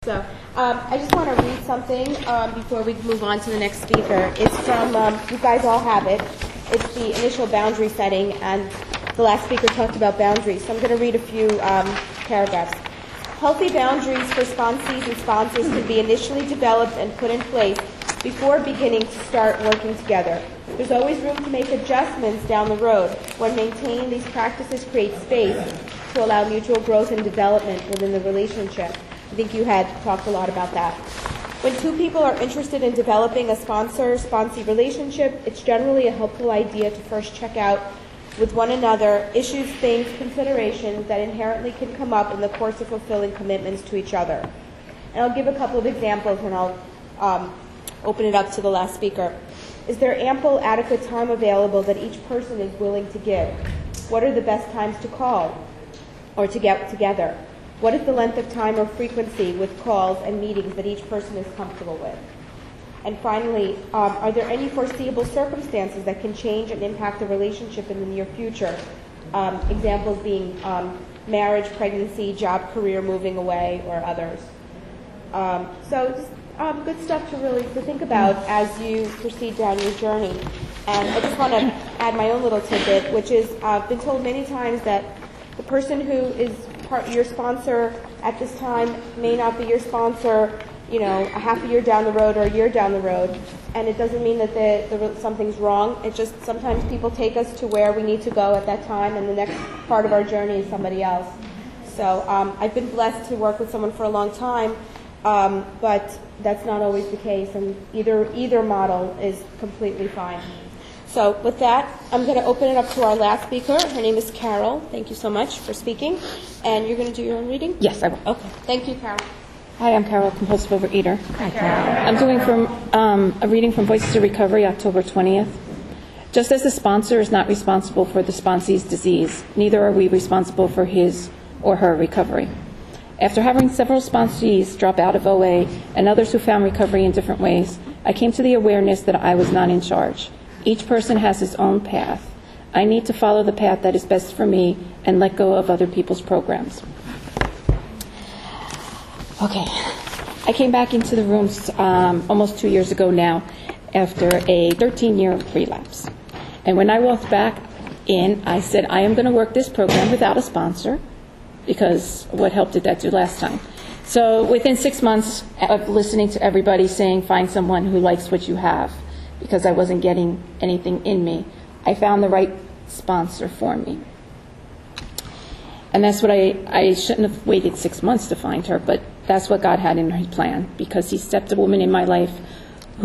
So I just want to read something before we move on to the next speaker. It's from, you guys all have it. It's the initial boundary setting, and the last speaker talked about boundaries. So I'm going to read a few paragraphs. Healthy boundaries for sponsees and sponsors can be initially developed and put in place before beginning to start working together. There's always room to make adjustments down the road. When maintaining these practices create space to allow mutual growth and development within the relationship. I think you had talked a lot about that. When two people are interested in developing a sponsor-sponsee relationship, it's generally a helpful idea to first check out with one another issues, things, considerations that inherently can come up in the course of fulfilling commitments to each other. And I'll give a couple of examples, and I'll open it up to the last speaker. Is there ample, adequate time available that each person is willing to give? What are the best times to call or to get together? What is the length of time or frequency with calls and meetings that each person is comfortable with? And finally, are there any foreseeable circumstances that can change and impact the relationship in the near future? Examples being marriage, pregnancy, job, career, moving away, or others. So just good stuff to think about as you proceed down your journey. And I just want to add my own little tidbit, which is I've been told many times that the person who is your sponsor at this time may not be your sponsor, a half a year down the road or a year down the road. And it doesn't mean that something's wrong. It's just sometimes people take us to where we need to go at that time, and the next part of our journey is somebody else. So I've been blessed to work with someone for a long time, but that's not always the case, and either model is completely fine. So with that, I'm going to open it up to our last speaker. Her name is Carol. Thank you so much for speaking. And you're going to do your own reading? Yes, I will. Okay. Thank you, Carol. Hi, I'm Carol, compulsive overeater. Hi, Carol. I'm doing a reading from Voices of Recovery, October 20th. Just as the sponsor is not responsible for the sponsee's disease, neither are we responsible for his or her recovery. After having several sponsees drop out of OA and others who found recovery in different ways, I came to the awareness that I was not in charge. Each person has his own path. I need to follow the path that is best for me and let go of other people's programs. Okay. I came back into the rooms almost 2 years ago now after a 13-year relapse. And when I walked back in, I said, I am going to work this program without a sponsor, because what help did that do last time? So within 6 months of listening to everybody saying, find someone who likes what you have, because I wasn't getting anything in me, I found the right sponsor for me. And that's what I shouldn't have waited 6 months to find her, but that's what God had in his plan, because he stepped a woman in my life who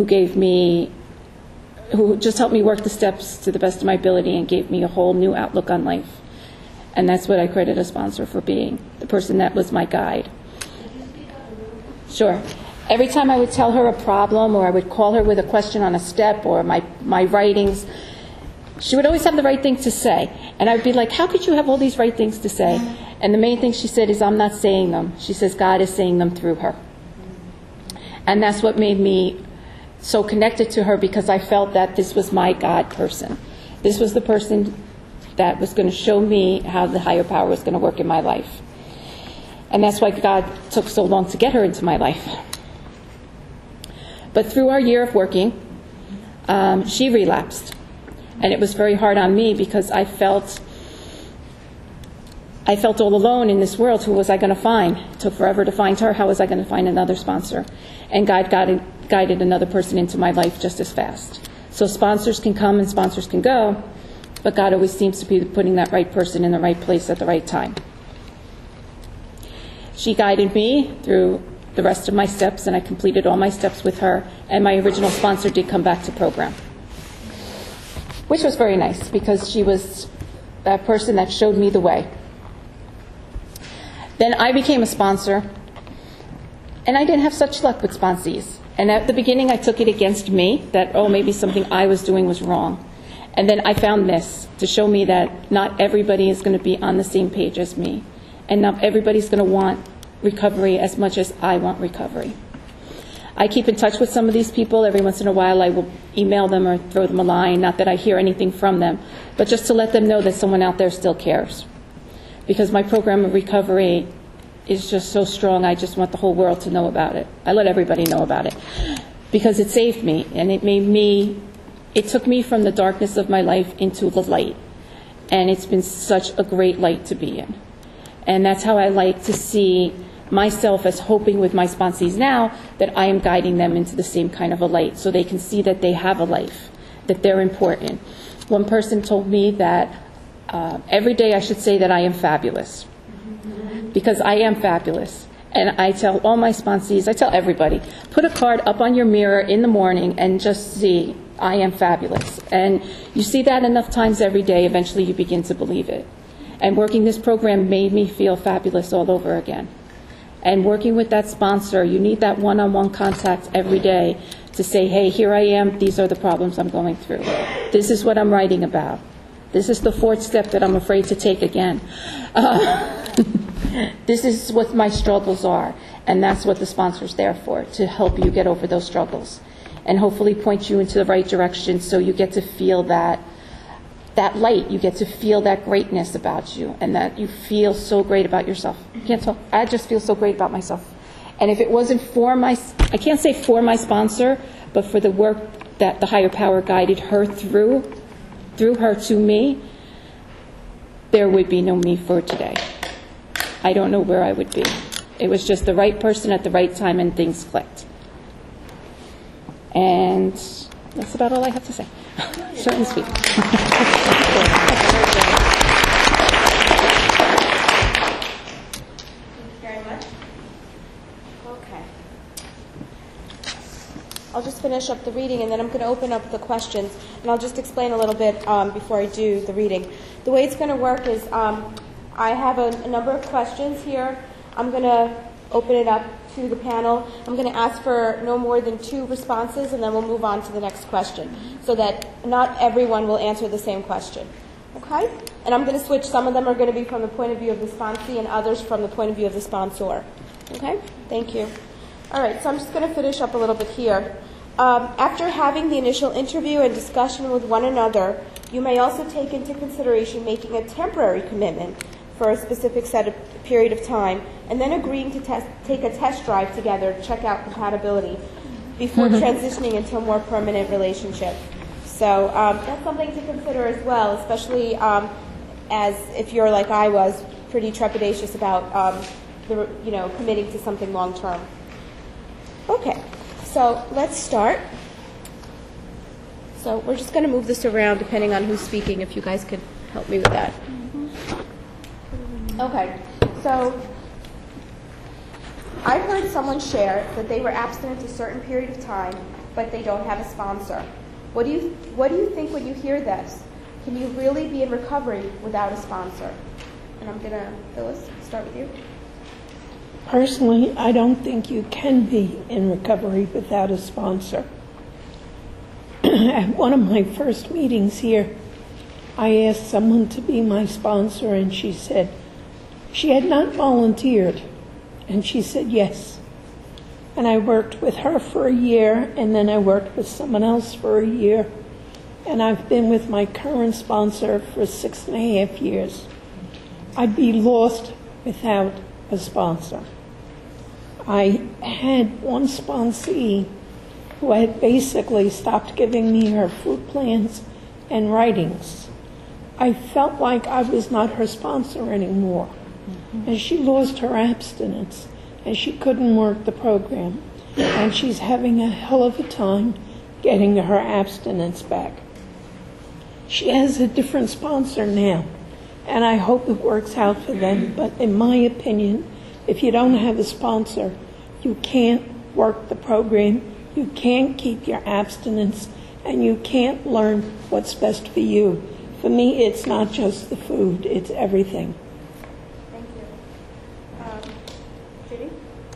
just helped me work the steps to the best of my ability and gave me a whole new outlook on life. And that's what I credit a sponsor for being, the person that was my guide. Sure. Every time I would tell her a problem, or I would call her with a question on a step or my writings, she would always have the right thing to say. And I'd be like, how could you have all these right things to say? And the main thing she said is, I'm not saying them. She says, God is saying them through her. And that's what made me so connected to her, because I felt that this was my God person. This was the person that was going to show me how the higher power was going to work in my life. And that's why God took so long to get her into my life. But through our year of working, she relapsed. And it was very hard on me, because I felt all alone in this world. Who was I going to find? It took forever to find her. How was I going to find another sponsor? And God guided another person into my life just as fast. So sponsors can come and sponsors can go, but God always seems to be putting that right person in the right place at the right time. She guided me through the rest of my steps, and I completed all my steps with her, and my original sponsor did come back to program, which was very nice, because she was that person that showed me the way. Then I became a sponsor, and I didn't have such luck with sponsees. And at the beginning, I took it against me, that, maybe something I was doing was wrong. And then I found this to show me that not everybody is going to be on the same page as me, and not everybody's going to want recovery as much as I want recovery. I keep in touch with some of these people. Every once in a while I will email them or throw them a line, not that I hear anything from them, but just to let them know that someone out there still cares. Because my program of recovery is just so strong. I just want the whole world to know about it. I let everybody know about it because it saved me, and it took me from the darkness of my life into the light. And it's been such a great light to be in. And that's how I like to see myself, as hoping with my sponsees now that I am guiding them into the same kind of a light so they can see that they have a life, that they're important. One person told me that every day I should say that I am fabulous, because I am fabulous. And I tell all my sponsees, I tell everybody, put a card up on your mirror in the morning and just see, I am fabulous. And you see that enough times every day, eventually you begin to believe it. And working this program made me feel fabulous all over again. And working with that sponsor, you need that one-on-one contact every day to say, hey, here I am, these are the problems I'm going through. This is what I'm writing about. This is the fourth step that I'm afraid to take again. This is what my struggles are, and that's what the sponsor's there for, to help you get over those struggles and hopefully point you into the right direction so you get to feel that light, you get to feel that greatness about you, and that you feel so great about yourself. Can't talk. I just feel so great about myself. And if it wasn't for I can't say for my sponsor, but for the work that the higher power guided her through her to me, there would be no me for today. I don't know where I would be. It was just the right person at the right time, and things clicked. And that's about all I have to say. Short and sweet. Very much. Okay. I'll just finish up the reading, and then I'm going to open up the questions, and I'll just explain a little bit before I do the reading. The way it's going to work is I have a number of questions here. I'm going to open it up to the panel. I'm going to ask for no more than 2 responses, and then we'll move on to the next question, so that not everyone will answer the same question. Okay? And I'm going to switch. Some of them are going to be from the point of view of the sponsee, and others from the point of view of the sponsor. Okay? Thank you. All right, so I'm just going to finish up a little bit here. After having the initial interview and discussion with one another, you may also take into consideration making a temporary commitment for a specific period of time, and then agreeing to take a test drive together to check out compatibility before transitioning into a more permanent relationship. So that's something to consider as well, especially as if you're like I was, pretty trepidatious about committing to something long term. Okay, so let's start. So we're just going to move this around depending on who's speaking, if you guys could help me with that. Okay, so I heard someone share that they were abstinent a certain period of time, but they don't have a sponsor. What do you think when you hear this? Can you really be in recovery without a sponsor? And I'm going to, Phyllis, start with you. Personally, I don't think you can be in recovery without a sponsor. At one of my first meetings here, I asked someone to be my sponsor, and she said she had not volunteered, and she said yes. And I worked with her for a year, and then I worked with someone else for a year, and I've been with my current sponsor for 6.5 years. I'd be lost without a sponsor. I had one sponsee who had basically stopped giving me her food plans and writings. I felt like I was not her sponsor anymore. And she lost her abstinence, and she couldn't work the program. And she's having a hell of a time getting her abstinence back. She has a different sponsor now, and I hope it works out for them. But in my opinion, if you don't have a sponsor, you can't work the program, you can't keep your abstinence, and you can't learn what's best for you. For me, it's not just the food, it's everything. Thank you. Judy?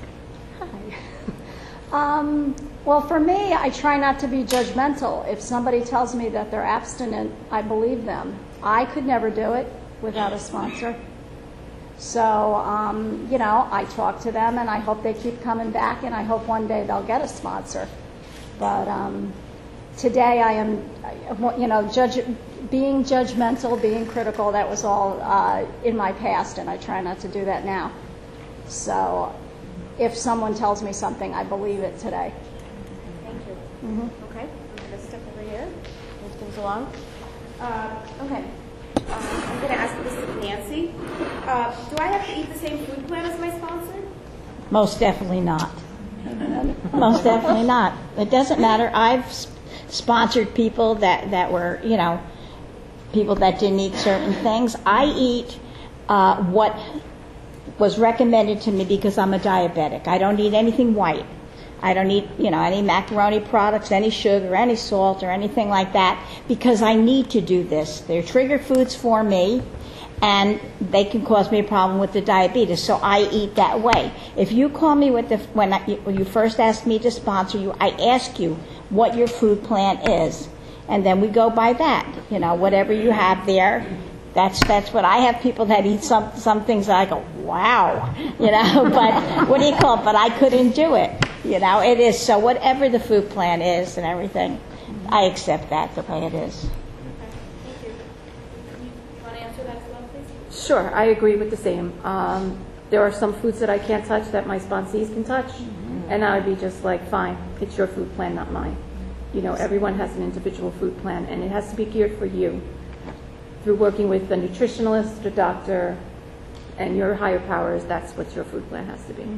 Hi. Well, for me, I try not to be judgmental. If somebody tells me that they're abstinent, I believe them. I could never do it without a sponsor. So, I talk to them, and I hope they keep coming back, and I hope one day they'll get a sponsor. But today I am, being judgmental, being critical, that was all in my past, and I try not to do that now. So if someone tells me something, I believe it today. Thank you. Okay, I'm going to step over here, move things along. Okay, I'm going to ask this of Nancy. Do I have to eat the same food plan as my sponsor? Most definitely not. Most definitely not. It doesn't matter. I've sponsored people that were, people that didn't eat certain things. I eat what was recommended to me because I'm a diabetic. I don't eat anything white. I don't eat, any macaroni products, any sugar, any salt, or anything like that because I need to do this. They're trigger foods for me, and they can cause me a problem with the diabetes, so I eat that way. If you call me when you first ask me to sponsor you, I ask you what your food plan is, and then we go by that. Whatever you have there, that's what I have. People that eat some things that I go, wow, but what do you call it? But I couldn't do it. It is. So whatever the food plan is and everything, I accept that the way it is. Thank you. You want to answer that as well, please? Sure, I agree with the same. There are some foods that I can't touch that my sponsees can touch, and I would be just like, fine, it's your food plan, not mine. Everyone has an individual food plan, and it has to be geared for you through working with a nutritionalist, a doctor, and your higher powers. That's what your food plan has to be.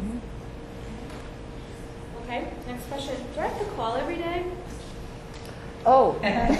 Okay, next question. Do I have to call every day? Oh,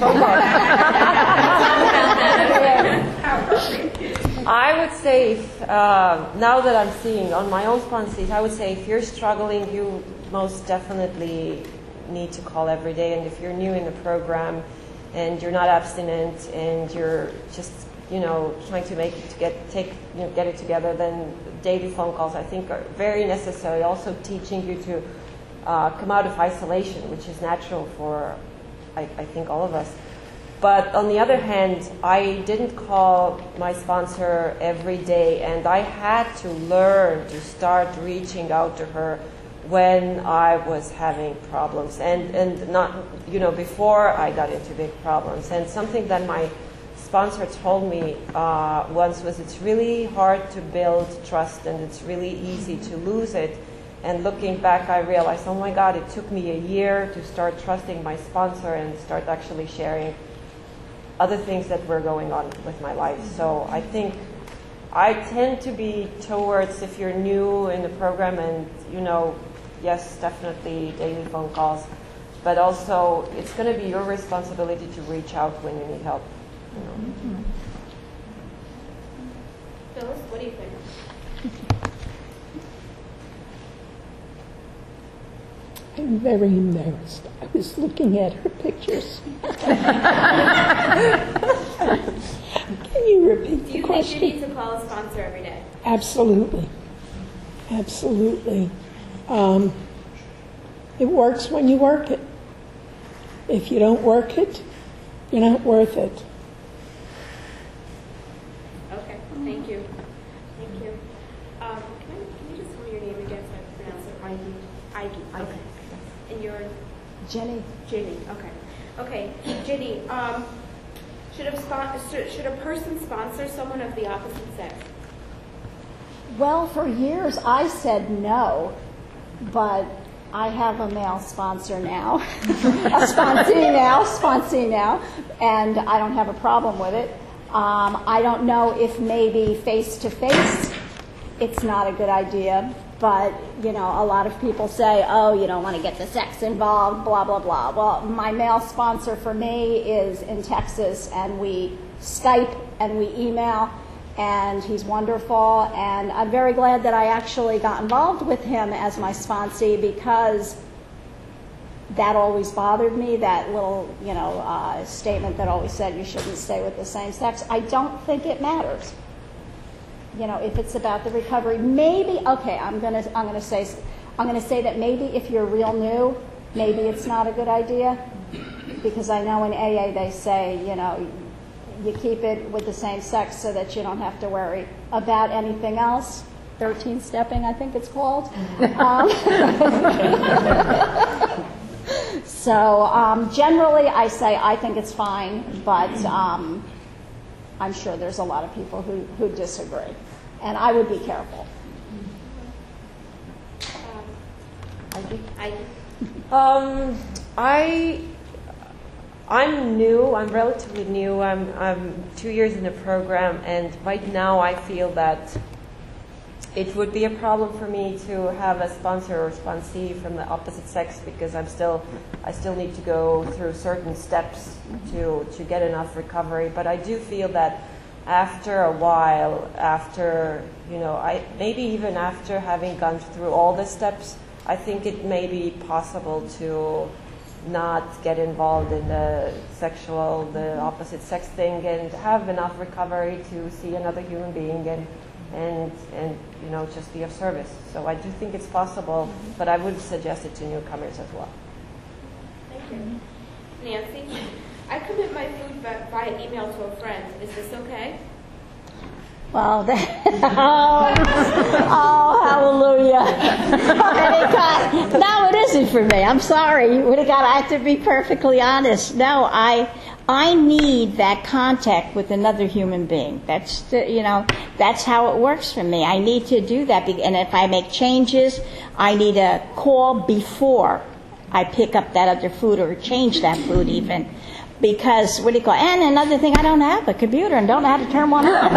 I would say, now that I'm seeing on my own sponsees, I would say if you're struggling, you most definitely need to call every day. And if you're new in the program and you're not abstinent and you're just, trying to get it together, then daily phone calls, I think, are very necessary. Also teaching you to come out of isolation, which is natural for, I think, all of us. But on the other hand, I didn't call my sponsor every day, and I had to learn to start reaching out to her when I was having problems, and not, before I got into big problems. And something that my sponsor told me once was, it's really hard to build trust, and it's really easy to lose it. And looking back, I realized, oh my God, it took me a year to start trusting my sponsor and start actually sharing other things that were going on with my life. So I think I tend to be towards, if you're new in the program and, yes, definitely daily phone calls, but also it's going to be your responsibility to reach out when you need help. Phyllis, what do you think? I'm very embarrassed. I was looking at her pictures. Can you repeat Do the you question? think you need to call a sponsor every day? Absolutely. Absolutely. It works when you work it. If you don't work it, you're not worth it. Okay, thank you. Thank you. Can you just tell me your name again so I pronounce it? Ivy. Okay. And your? Jenny? Ginny. Okay. Okay, Ginny. Should a person sponsor someone of the opposite sex? Well, for years I said no, but I have a male sponsor now, a sponsee now, and I don't have a problem with it. I don't know if maybe face-to-face it's not a good idea, but, a lot of people say, oh, you don't want to get the sex involved, blah, blah, blah. Well, my male sponsor for me is in Texas, and we Skype and we email, and he's wonderful, and I'm very glad that I actually got involved with him as my sponsee because that always bothered me, that little, statement that always said you shouldn't stay with the same sex. I don't think it matters. If it's about the recovery, maybe, okay, I'm gonna say that maybe if you're real new, maybe it's not a good idea, because I know in AA they say, you keep it with the same sex so that you don't have to worry about anything else. 13 stepping, I think it's called. So generally I say I think it's fine, but I'm sure there's a lot of people who disagree, and I would be careful. Nancy? I'm new. I'm relatively new. I'm 2 years in the program, and right now I feel that it would be a problem for me to have a sponsor or sponsee from the opposite sex because I still need to go through certain steps to get enough recovery. But I do feel that after a while, after maybe even after having gone through all the steps, I think it may be possible to not get involved in the opposite sex thing, and have enough recovery to see another human being and just be of service. So I do think it's possible, but I would suggest it to newcomers as well. Thank you. Nancy, I commit my food via email to a friend. Is this okay? Well, hallelujah. No, it isn't for me. I'm sorry. I have to be perfectly honest. No, I need that contact with another human being. That's how it works for me. I need to do that. And if I make changes, I need a call before I pick up that other food or change that food even. Because, and another thing, I don't have a computer and don't know how to turn one on.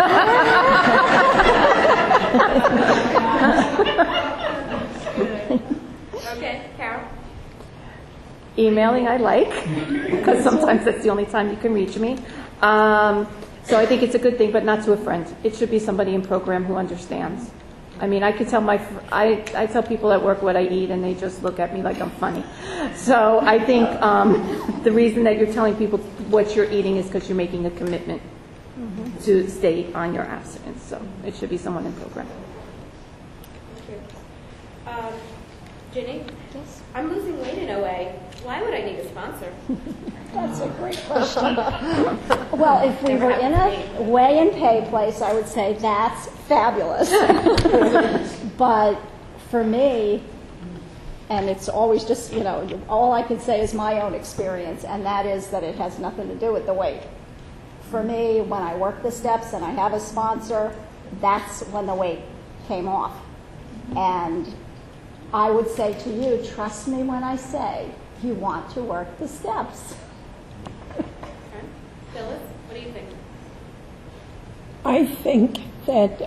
Okay, Carol? Emailing I like, because sometimes that's the only time you can reach me. So I think it's a good thing, but not to a friend. It should be somebody in program who understands. I mean, I could tell I tell people at work what I eat, and they just look at me like I'm funny. So I think the reason that you're telling people what you're eating is because you're making a commitment to stay on your abstinence. So it should be someone in program. Ginny? Yes? I'm losing weight in OA. Why would I need a sponsor? That's a great question. Well, if we were in a weigh and pay place, I would say that's fabulous. But for me, and it's always just, all I can say is my own experience, and that is that it has nothing to do with the weight. For me, when I work the steps and I have a sponsor, that's when the weight came off. And I would say to you, trust me when I say you want to work the steps. Okay. Phyllis, what do you think? I think that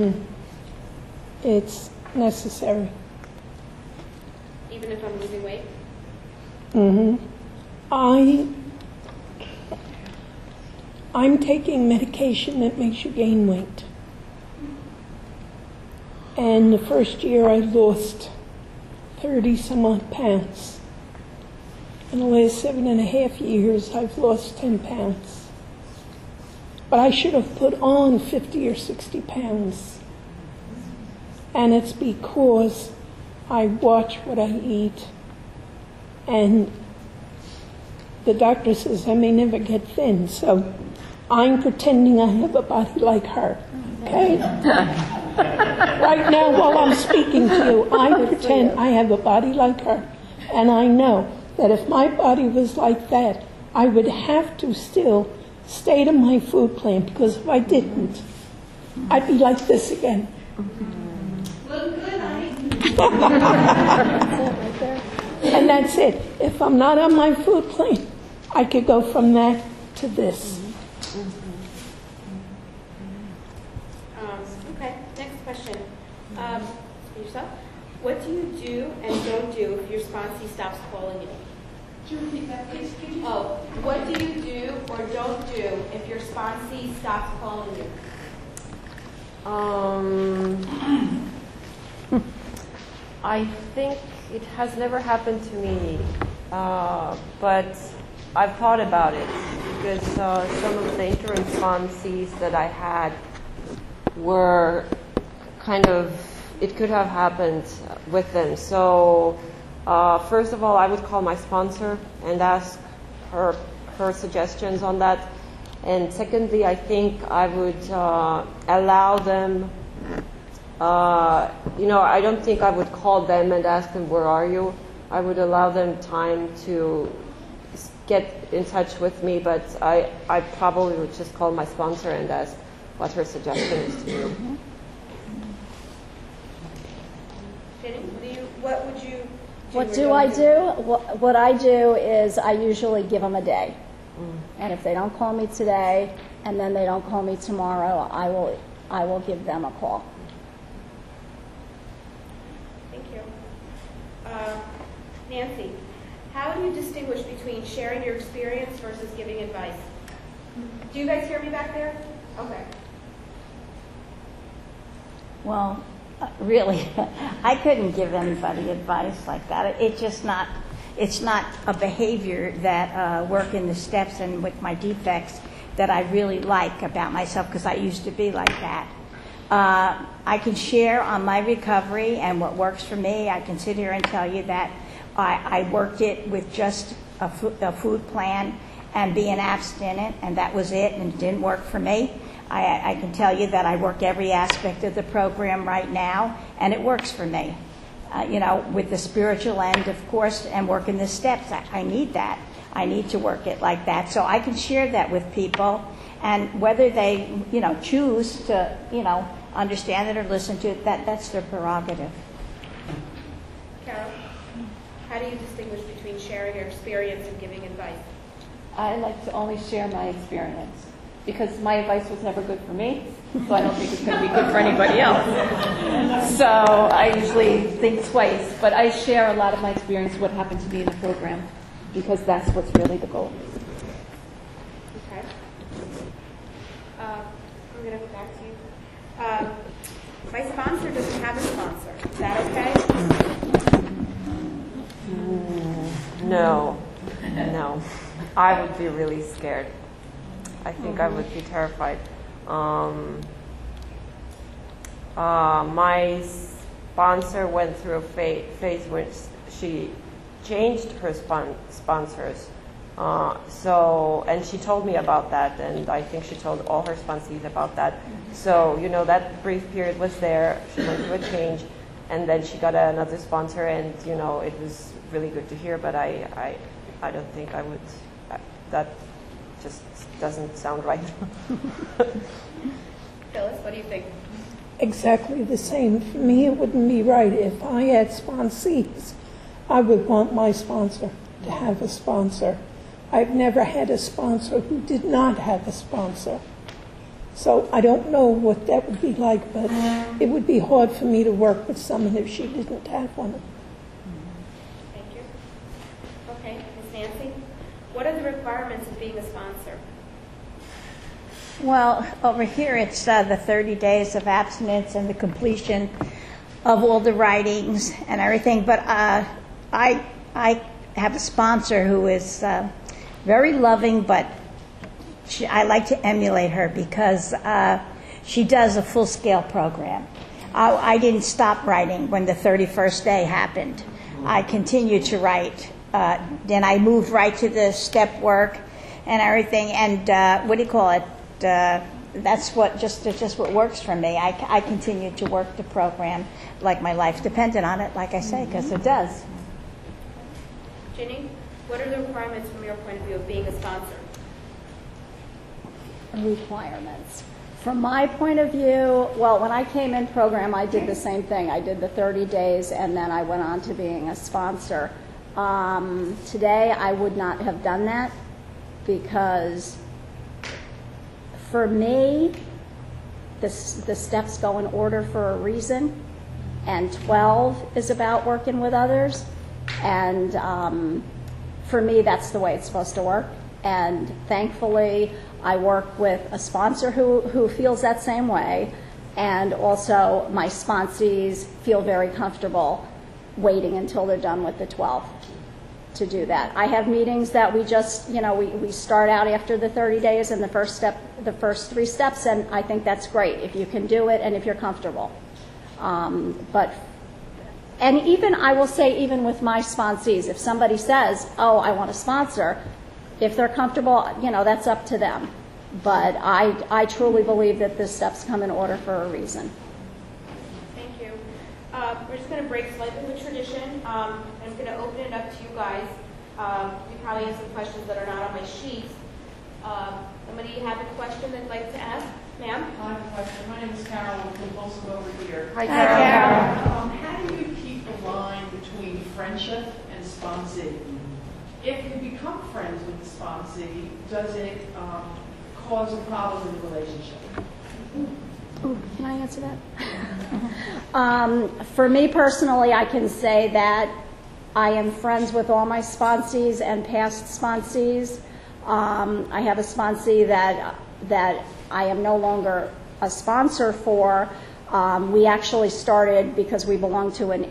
it's necessary. Even if I'm losing weight? I'm taking medication that makes you gain weight. And the first year I lost 30 some odd pounds. In the last 7.5 years, I've lost 10 pounds. But I should have put on 50 or 60 pounds. And it's because I watch what I eat. And the doctor says I may never get thin, so I'm pretending I have a body like her. Okay? Right now, while I'm speaking to you, I pretend I have a body like her. And I know that if my body was like that, I would have to still stay to my food plan, because if I didn't, I'd be like this again. Look good, honey. And that's it. If I'm not on my food plan, I could go from that to this. Okay, next question. Yourself? What do you do and don't do if your sponsee stops calling you? Could you repeat that, please? Oh, what do you do or don't do if your sponsee stops calling you? I think it has never happened to me, but I've thought about it because some of the interim sponsees that I had were kind of, it could have happened with them. So first of all, I would call my sponsor and ask her suggestions on that. And secondly, I think I would allow them, I don't think I would call them and ask them, where are you? I would allow them time to get in touch with me, but I probably would just call my sponsor and ask what her suggestion is to do. Jenny, what would you What do I do? What I do is I usually give them a day. And if they don't call me today and then they don't call me tomorrow, I will give them a call. Thank you. Nancy, how do you distinguish between sharing your experience versus giving advice? Do you guys hear me back there? Okay. Well, really, I couldn't give anybody advice like that. It's not a behavior that work in the steps and with my defects that I really like about myself, because I used to be like that. I can share on my recovery and what works for me. I can sit here and tell you that I worked it with just a food plan and being abstinent, and that was it, and it didn't work for me. I can tell you that I work every aspect of the program right now, and it works for me. With the spiritual end, of course, and working the steps, I need that. I need to work it like that. So I can share that with people, and whether they, choose to, understand it or listen to it, that's their prerogative. Carol, how do you distinguish between sharing your experience and giving advice? I like to only share my experience because my advice was never good for me, so I don't think it's going to be good for anybody else. So I usually think twice, but I share a lot of my experience, what happened to me in the program, because that's what's really the goal. Okay. I'm going to go back to you. My sponsor doesn't have a sponsor. Is that okay? No. I would be really scared. I think I would be terrified. My sponsor went through a phase where she changed her sponsors. And she told me about that, and I think she told all her sponsees about that. So, that brief period was there. She went through a change, and then she got another sponsor, and, it was really good to hear, but I don't think I would. That just doesn't sound right. Phyllis, what do you think? Exactly the same. For me, it wouldn't be right. If I had sponsees, I would want my sponsor to have a sponsor. I've never had a sponsor who did not have a sponsor. So I don't know what that would be like, but it would be hard for me to work with someone if she didn't have one. Thank you. Okay, Ms. Nancy, what are the requirements of being a sponsor? Well, over here it's the 30 days of abstinence and the completion of all the writings and everything. But I have a sponsor who is very loving, but I like to emulate her because she does a full-scale program. I didn't stop writing when the 31st day happened. I continued to write. Then I moved right to the step work and everything. And that's just what works for me. I continue to work the program like my life depended on it, like I say, because it does. Ginny, what are the requirements from your point of view of being a sponsor? Requirements. From my point of view, well, when I came in program, I did the same thing. I did the 30 days, and then I went on to being a sponsor. Today, I would not have done that because for me, the steps go in order for a reason, and 12 is about working with others, and for me, that's the way it's supposed to work. And thankfully, I work with a sponsor who feels that same way, and also my sponsees feel very comfortable waiting until they're done with the 12 to do that. I have meetings that we just, we start out after the 30 days and the first 3 steps, and I think that's great if you can do it and if you're comfortable. And even, I will say, even with my sponsees, if somebody says, oh, I want a sponsor, if they're comfortable, that's up to them. But I truly believe that the steps come in order for a reason. Thank you. We're just going to break slightly with tradition. I'm going to open it up to you guys. You probably have some questions that are not on my sheet. Somebody have a question they'd like to ask? Ma'am? I have a question. My name is Carol. I'm compulsive over here. Hi, Carol. How do you keep the line between between friendship and sponsee. If you become friends with the sponsee, does it cause a problem in the relationship? Ooh, can I answer that? For me personally, I can say that I am friends with all my sponsees and past sponsees. I have a sponsee that I am no longer a sponsor for. We actually started because we belong to an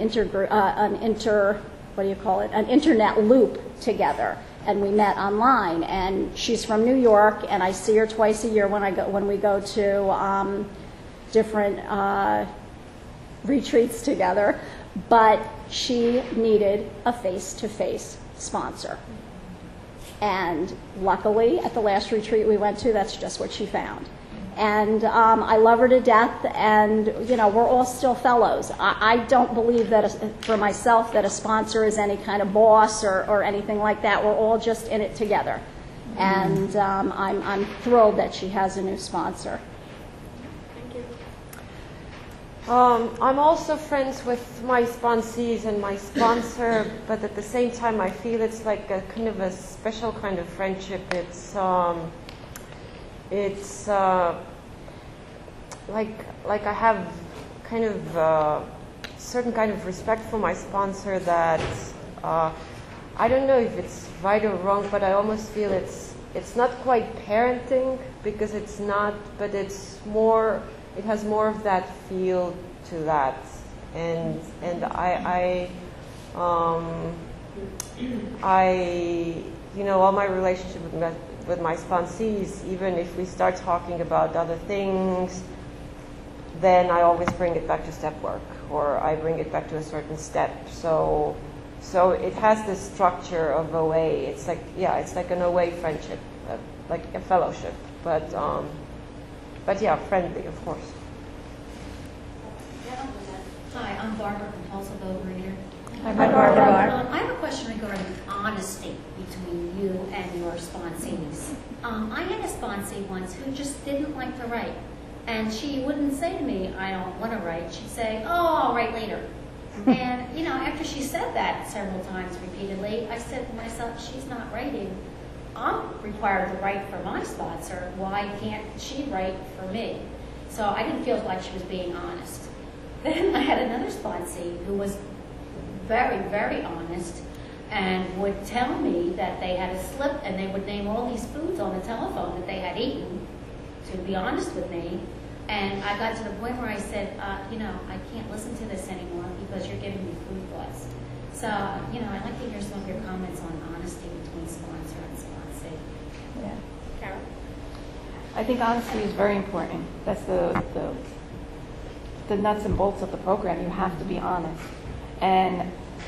internet loop together, and we met online. And she's from New York, and I see her twice a year when we go to different retreats together. But she needed a face-to-face sponsor. And luckily, at the last retreat we went to, that's just what she found. And I love her to death, and, you know, we're all still fellows. I don't believe that, for myself, that a sponsor is any kind of boss or anything like that. We're all just in it together. And I'm thrilled that she has a new sponsor. I'm also friends with my sponsees and my sponsor, but at the same time, I feel it's like a kind of a special kind of friendship. It's like I have kind of certain kind of respect for my sponsor that I don't know if it's right or wrong, but I almost feel it's not quite parenting, because it's not, but it's more. It has more of that feel to that, and I you know, all my relationship with my sponsees, even if we start talking about other things, then I always bring it back to step work, or I bring it back to a certain step. So it has this structure of OA. It's like, yeah, it's like an OA friendship, like a fellowship, but yeah, friendly, of course. Hi, I'm Barbara from Tulsa Vote Reader. Hi, Barbara. I have a question regarding honesty between you and your sponsees. I had a sponsee once who just didn't like to write. And she wouldn't say to me, I don't want to write. She'd say, oh, I'll write later. And, you know, after she said that several times repeatedly, I said to myself, she's not writing. I'm required to write for my sponsor. Why can't she write for me? So I didn't feel like she was being honest. Then I had another sponsee who was very, very honest and would tell me that they had a slip, and they would name all these foods on the telephone that they had eaten, to be honest with me. And I got to the point where I said, you know, I can't listen to this anymore because you're giving me food thoughts. So, you know, I'd like to hear some of your comments on honesty between sponsor and sponsee. Yeah. Carol? I think honesty is very important. That's the nuts and bolts of the program. You have to be honest. And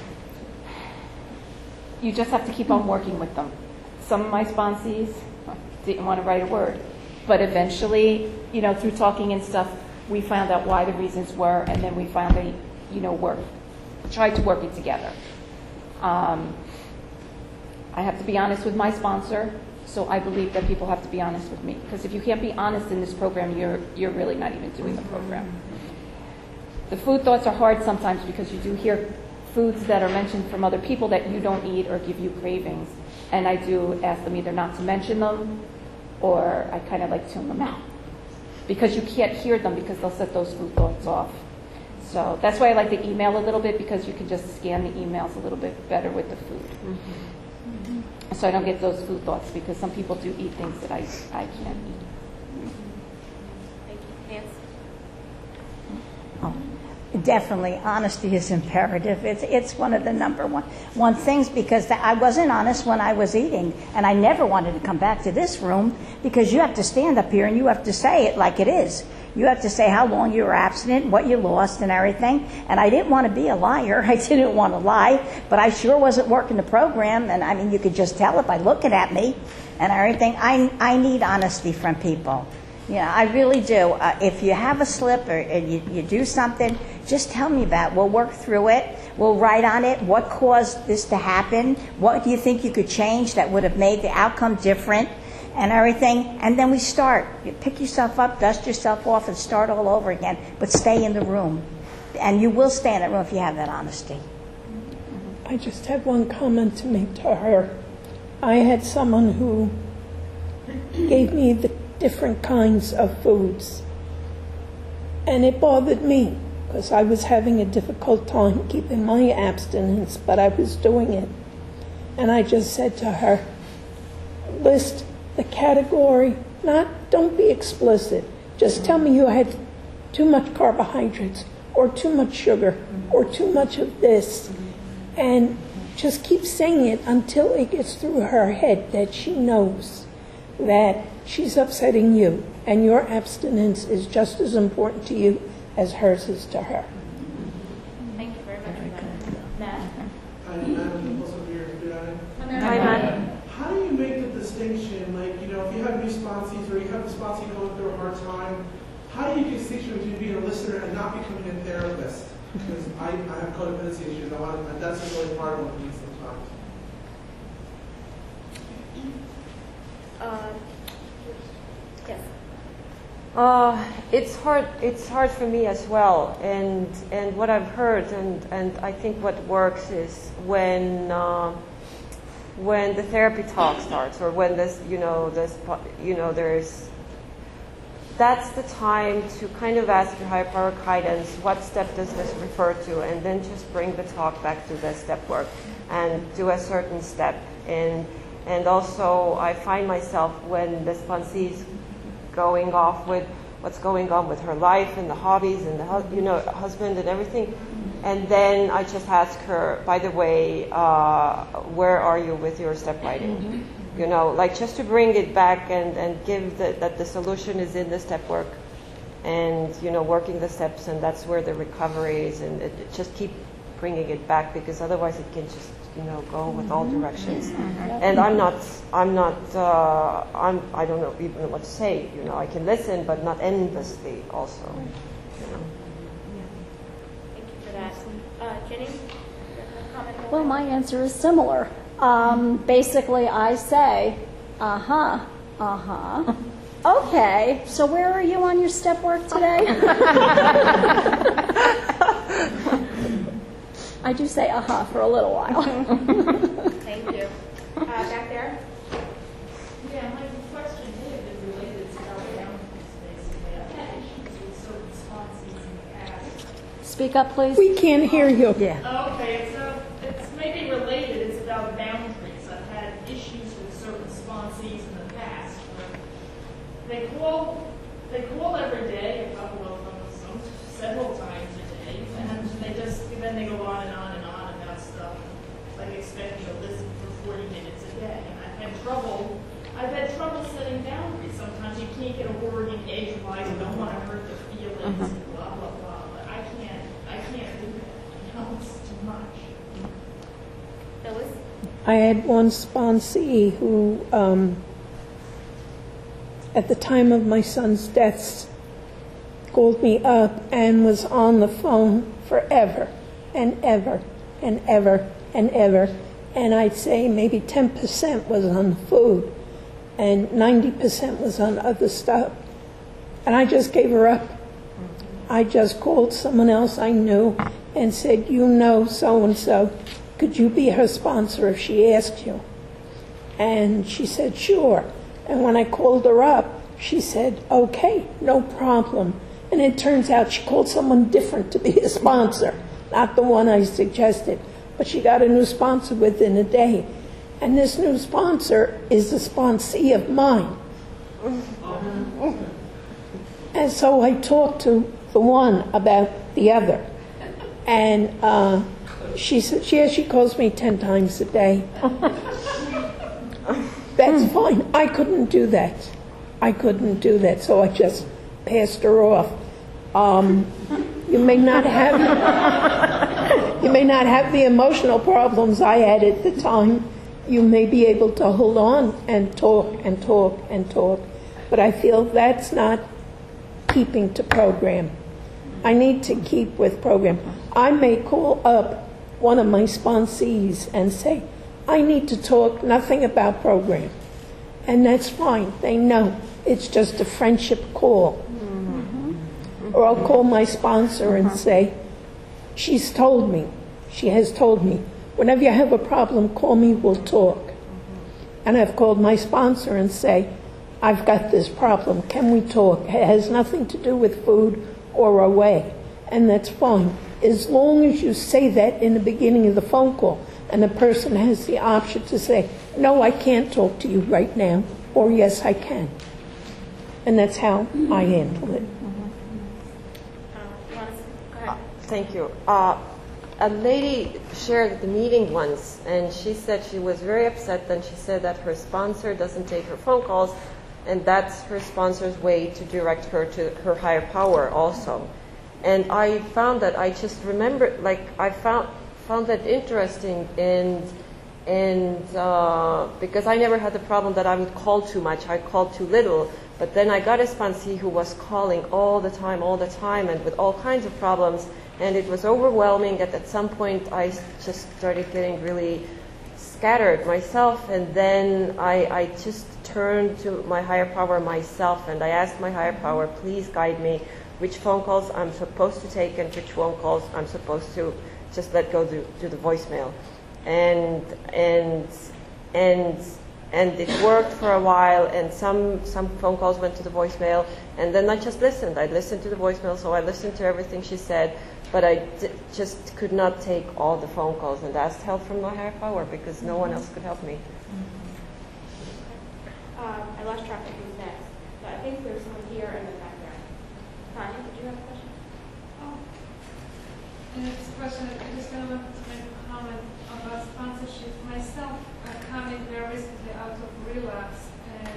you just have to keep on working with them. Some of my sponsees didn't want to write a word. But eventually, you know, through talking and stuff, we found out why the reasons were, and then we finally, you know, tried to work it together. I have to be honest with my sponsor, so I believe that people have to be honest with me. Because if you can't be honest in this program, you're really not even doing the program. The food thoughts are hard sometimes because you do hear foods that are mentioned from other people that you don't eat or give you cravings. And I do ask them either not to mention them, or I kind of like tune them out. Because you can't hear them because they'll set those food thoughts off. So that's why I like the email a little bit, because you can just scan the emails a little bit better with the food. Mm-hmm. So I don't get those food thoughts, because some people do eat things that I can't eat. Thank you. Nancy? Oh, definitely, honesty is imperative. It's one of the number one things, because I wasn't honest when I was eating, and I never wanted to come back to this room, because you have to stand up here and you have to say it like it is. You have to say how long you were abstinent, what you lost, and everything. And I didn't want to be a liar. I didn't want to lie, but I sure wasn't working the program. And I mean, you could just tell it by looking at me and everything. I need honesty from people. Yeah, I really do. If you have a slip or you do something, just tell me about it. We'll work through it. We'll write on it. What caused this to happen? What do you think you could change that would have made the outcome different and everything? And then we start. You pick yourself up, dust yourself off, and start all over again. But stay in the room. And you will stay in that room if you have that honesty. I just have one comment to make to her. I had someone who gave me the different kinds of foods, and it bothered me because I was having a difficult time keeping my abstinence, but I was doing it. And I just said to her, list the category, don't be explicit. Just tell me you had too much carbohydrates, or too much sugar, or too much of this. And just keep saying it until it gets through her head that she knows that she's upsetting you, and your abstinence is just as important to you as hers is to her. Thank you very much for that. Matt? Hi, Madam. Also here. Hi, Matt. How do you make the distinction, like, you know, if you have new sponsees or you have a sponsee going through a hard time, how do you distinguish between being a listener and not becoming a therapist? Because I have codependency issues, and that's a really hard one for me sometimes. Yes. It's hard for me as well. And what I've heard, and I think what works is when the therapy talk starts, or when that's the time to kind of ask your higher power guidance, what step does this refer to, and then just bring the talk back to the step work and do a certain step. And also I find myself when the sponsee is going off with what's going on with her life and the hobbies and the husband and everything, and then I just ask her, by the way, where are you with your step writing? Mm-hmm. You know, like just to bring it back and give that the solution is in the step work, and working the steps, and that's where the recovery is, and it just keep bringing it back, because otherwise it can just go with all directions. And I don't know even what to say. I can listen, but not endlessly also. Thank you for that. Jenny? Comment? Well, my answer is similar. Basically, I say, okay, so where are you on your step work today? I do say for a little while. Thank you. Back there? Yeah, my question may have been related to our boundaries, basically. I've had issues with certain sponsees in the past. Speak up, please. We can't hear you. Okay, it's maybe related. It's about boundaries. I've had issues with certain sponsees in the past where they call every day, a couple of them, several times a day, and then they go on and on and on about stuff, like expecting to listen for 40 minutes a day. And I've had trouble setting boundaries. Sometimes you can't get a word in edgewise. You don't want to hurt their feelings, and blah blah blah. But I can't do that. It's too much. Phyllis? I had one sponsee who, at the time of my son's death, called me up and was on the phone forever and ever and ever and ever. And I'd say maybe 10% was on the food and 90% was on other stuff. And I just gave her up. I just called someone else I knew and said, so-and-so, could you be her sponsor if she asked you? And she said, sure. And when I called her up, she said, okay, no problem. And it turns out she called someone different to be a sponsor, not the one I suggested. But she got a new sponsor within a day. And this new sponsor is the sponsee of mine. And so I talked to the one about the other. And she said, she calls me 10 times a day. That's fine. I couldn't do that. So I just passed her off. You may not have the emotional problems I had at the time. You may be able to hold on and talk and talk and talk. But I feel that's not keeping to program. I need to keep with program. I may call up one of my sponsees and say, I need to talk nothing about program. And that's fine. They know. It's just a friendship call. Or I'll call my sponsor and say, she has told me, whenever you have a problem, call me, we'll talk. And I've called my sponsor and say, I've got this problem, can we talk? It has nothing to do with food or away. And that's fine, as long as you say that in the beginning of the phone call, and the person has the option to say, no, I can't talk to you right now, or yes, I can. And that's how I handle it. Thank you. A lady shared at the meeting once, and she said she was very upset, and she said that her sponsor doesn't take her phone calls, and that's her sponsor's way to direct her to her higher power also. And I found that, I just remember, like, I found that interesting, and because I never had the problem that I would call too much, I called too little. But then I got a sponsee who was calling all the time, and with all kinds of problems, and it was overwhelming. At some point, I just started getting really scattered myself, and then I just turned to my higher power myself, and I asked my higher power, please guide me which phone calls I'm supposed to take and which phone calls I'm supposed to just let go to the voicemail. And it worked for a while, and some phone calls went to the voicemail, and then I just listened. I listened to the voicemail, so I listened to everything she said, but I just could not take all the phone calls, and asked help from my higher power because no one else could help me. I lost track of who's next, but I think there's someone here in the background. Tanya, did you have a question? It's a question. I just want to make a comment about sponsorship. Myself, coming very recently out of relapse,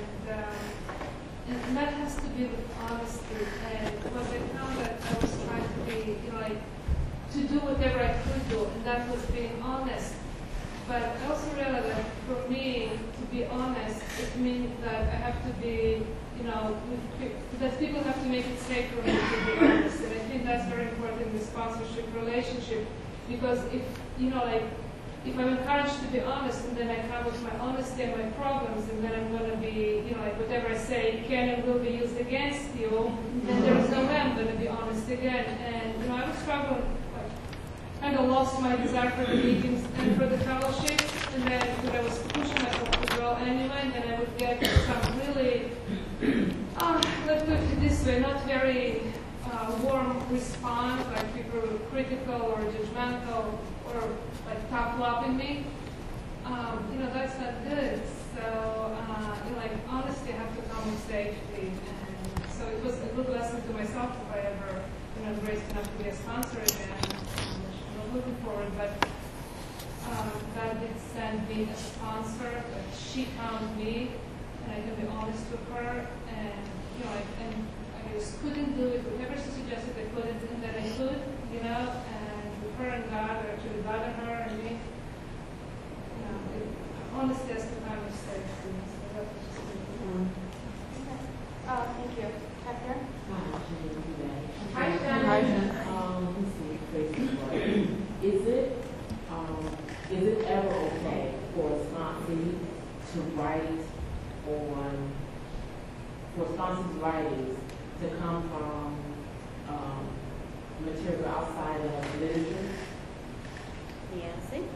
and that has to be with honesty. And what I found that I was trying to be, to do whatever I could do, and that was being honest. But I also realized that for me, to be honest, it means that I have to be, that people have to make it safe for me to be honest. And I think that's very important in the sponsorship relationship, because if I'm encouraged to be honest, and then I come with my honesty and my problems, and then I'm going to be, whatever I say can and will be used against you, then there is no way I'm going to be honest again. And, I was struggling, kind of lost my desire for the meetings and for the fellowship, and then when I was pushing myself to go anyway, and then I would get some really, let's put it this way, not very warm response, like people were critical or judgmental or like top-lopping me. That's not good. So, honesty, I have to come with safety. And so it was a good lesson to myself if I ever, embraced enough to be a sponsor again. I'm looking forward, but God did send me a sponsor, but she found me, and I can be honest with her, and, I just couldn't do it. Whatever she suggested I couldn't, and that I could, and with her and God, or actually God and her and me, honesty has to come with safety. So that was just good. Thank you. Catherine? Hi, Jen. Is it ever okay for a sponsee to write for sponsors' writings to come from material outside of literature? Nancy?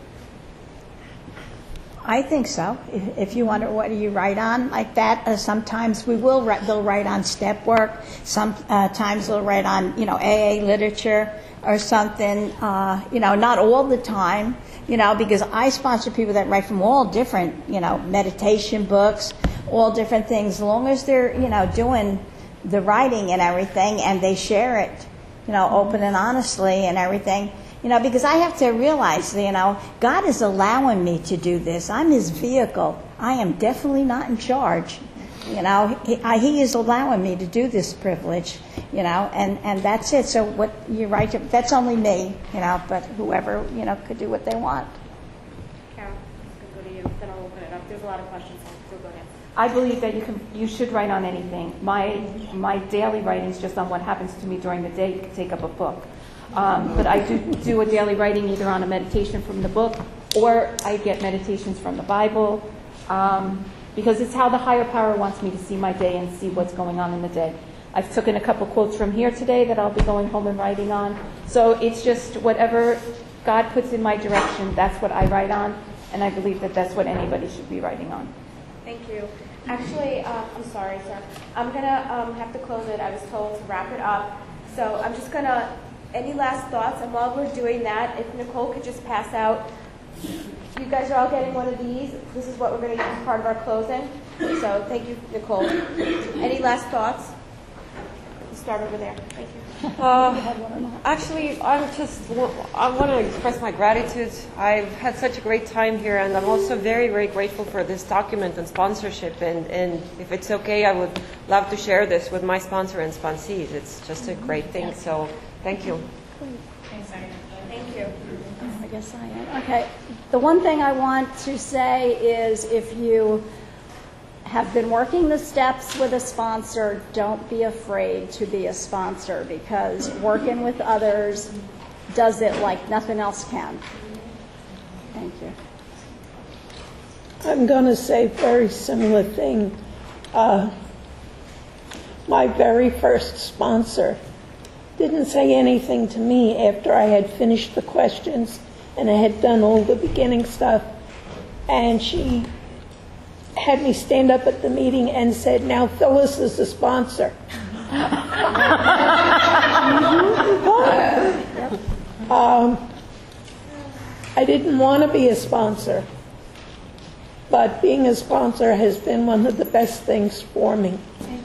I think so. If you wonder what do you write on like that, sometimes they'll write on step work. Sometimes they'll write on, AA literature or something. Not all the time, because I sponsor people that write from all different, meditation books, all different things. As long as they're, doing the writing and everything, and they share it, open and honestly and everything. Because I have to realize, God is allowing me to do this. I'm His vehicle. I am definitely not in charge. He is allowing me to do this privilege, and that's it. So what you write, that's only me, but whoever, could do what they want. Carol, let's go to you. Then I'll open it up. There's a lot of questions. So go ahead. I believe that you should write on anything. My daily writing is just on what happens to me during the day. You could take up a book. But I do a daily writing either on a meditation from the book, or I get meditations from the Bible, because it's how the higher power wants me to see my day and see what's going on in the day. I've taken a couple quotes from here today that I'll be going home and writing on. So it's just whatever God puts in my direction, that's what I write on, and I believe that that's what anybody should be writing on. Thank you. Actually, I'm sorry, sir. I'm going to have to close it. I was told to wrap it up. So I'm just going to, any last thoughts? And while we're doing that, if Nicole could just pass out, you guys are all getting one of these. This is what we're going to use as part of our closing. So thank you, Nicole. Any last thoughts? We'll start over there. Thank you. Actually, I want to express my gratitude. I've had such a great time here, and I'm also very, very grateful for this document and sponsorship. And if it's okay, I would love to share this with my sponsor and sponsees. It's just a great thing. So thank you. Thank you. I guess I am. Okay. The one thing I want to say is if you have been working the steps with a sponsor, don't be afraid to be a sponsor, because working with others does it like nothing else can. Thank you. I'm going to say a very similar thing. My very first sponsor didn't say anything to me after I had finished the questions and I had done all the beginning stuff. And she had me stand up at the meeting and said, "Now Phyllis is the sponsor." I didn't want to be a sponsor, but being a sponsor has been one of the best things for me.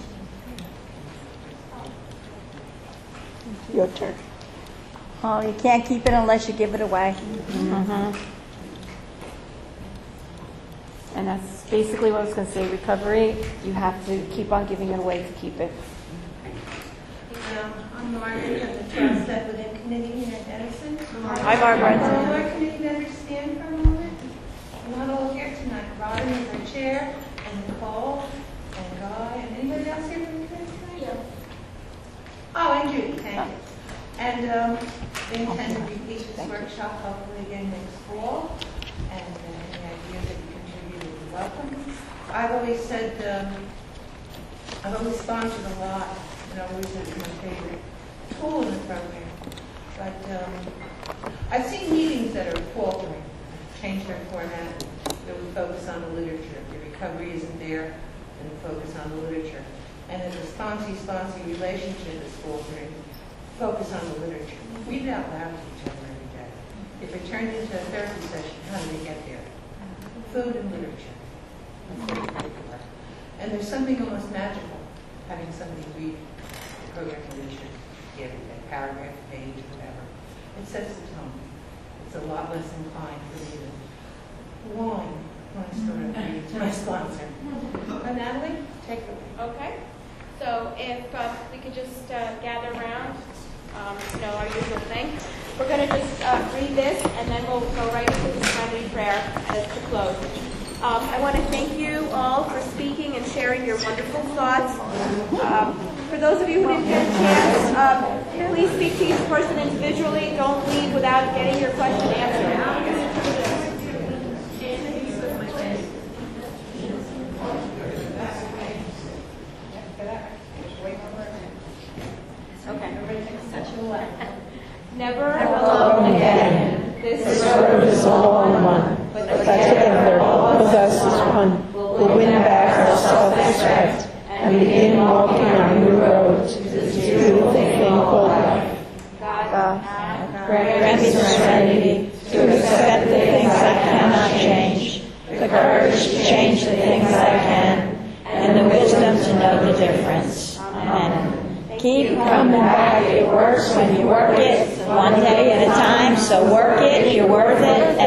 Your turn. Oh, you can't keep it unless you give it away. And that's basically what I was going to say. Recovery, you have to keep on giving it away to keep it. I'm Margaret of the 12 Step Within Committee here at Edison. Hi, Margaret. Will our committee members stand for a moment? We're not all here tonight. Robin is our chair, and Nicole, and Guy, and anybody else here from the committee tonight? Yeah. Oh, and Judy, thank you. And we intend to repeat this workshop hopefully again next fall, and any ideas that you contribute will be welcome. I've always said, I've always sponsored a lot, and I've always said it's my favorite tool in the program. But I've seen meetings that are faltering, change their format, that we focus on the literature. The recovery isn't there, and we focus on the literature. And if the sponsee-sponsee relationship is faltering, focus on the literature. Read it out loud to each other every day. If it turned into a therapy session, how do we get there? Food and literature. And there's something almost magical having somebody read the program literature every day, paragraph, page, whatever. It sets the tone. It's a lot less inclined for me to whine when I start reading to my sponsor. Natalie, take it away. Okay. So if we could just gather around, our usual thing. We're going to just read this, and then we'll go right into the Serenity Prayer to close. I want to thank you all for speaking and sharing your wonderful thoughts. For those of you who didn't get a chance, please speak to each person individually. Don't leave without getting your question answered. Never alone again. This road is a long one, but together, with us as one, we'll win back our self-respect and begin walking on new roads to the thing called life. God, grant me the serenity to accept the things I cannot change, the courage to change the things I can, and the wisdom to know the difference. Amen. Keep coming back. It works when you work it, one day at a time, so work it, you're worth it,